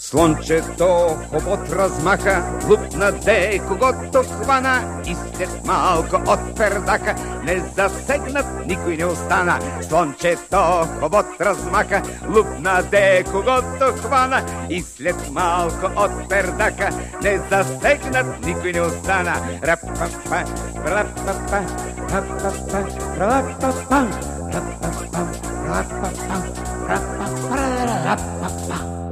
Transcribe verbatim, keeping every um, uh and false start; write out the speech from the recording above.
Слънчето хобот размаха, лупна де когото хвана и след малко от пердака не засегнат, никой не остана. Слънчето хобот размаха, лупна де когото хвана и след малко от пердака не засегнат, никой не остана. Рапапа, рапапа, рапапа, рапапа, рапапа, рапапа, рапапа, рапапа.